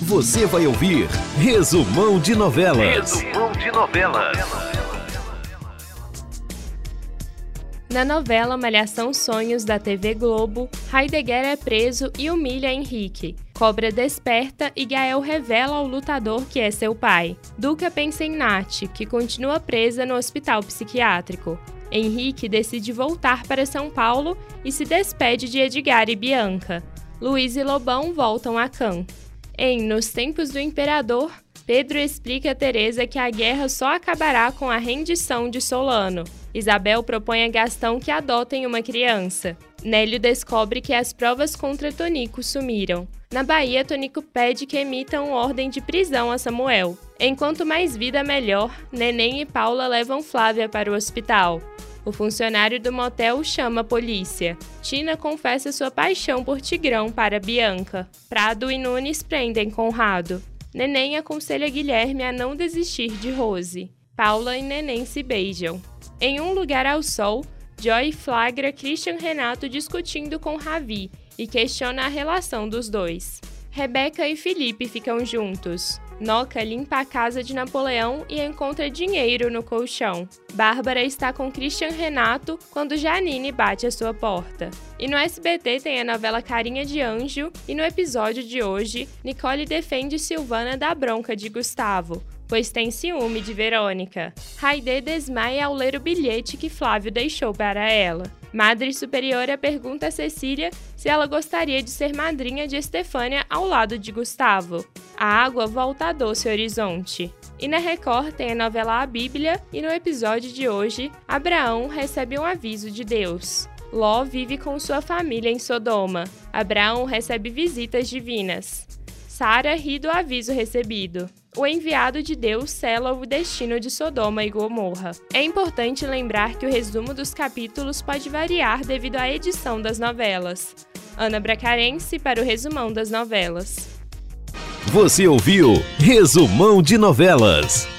Você vai ouvir Resumão de Novelas. Resumão de Novelas. Na novela Malhação Sonhos da TV Globo, Heidegger é preso e humilha Henrique. Cobra desperta e Gael revela ao lutador que é seu pai. Duca pensa em Nath, que continua presa no hospital psiquiátrico. Henrique decide voltar para São Paulo e se despede de Edgar e Bianca. Luiz e Lobão voltam a Cannes. Em Nos Tempos do Imperador, Pedro explica a Teresa que a guerra só acabará com a rendição de Solano. Isabel propõe a Gastão que adotem uma criança. Nélio descobre que as provas contra Tonico sumiram. Na Bahia, Tonico pede que emitam ordem de prisão a Samuel. Enquanto mais vida, melhor, Neném e Paula levam Flávia para o hospital. O funcionário do motel chama a polícia. Tina confessa sua paixão por Tigrão para Bianca. Prado e Nunes prendem Conrado. Neném aconselha Guilherme a não desistir de Rose. Paula e Neném se beijam. Em Um Lugar ao Sol, Joy flagra Christian Renato discutindo com Ravi e questiona a relação dos dois. Rebeca e Felipe ficam juntos. Noca limpa a casa de Napoleão e encontra dinheiro no colchão. Bárbara está com Christian Renato quando Janine bate à sua porta. E no SBT tem a novela Carinha de Anjo e no episódio de hoje, Nicole defende Silvana da bronca de Gustavo, pois tem ciúme de Verônica. Haydê desmaia ao ler o bilhete que Flávio deixou para ela. Madre Superiora pergunta a Cecília se ela gostaria de ser madrinha de Estefânia ao lado de Gustavo. A água volta a Doce Horizonte. E na Record tem a novela A Bíblia e no episódio de hoje, Abraão recebe um aviso de Deus. Ló vive com sua família em Sodoma. Abraão recebe visitas divinas. Sara ri do aviso recebido. O enviado de Deus sela o destino de Sodoma e Gomorra. É importante lembrar que o resumo dos capítulos pode variar devido à edição das novelas. Ana Bracarense para o Resumão das Novelas. Você ouviu Resumão de Novelas.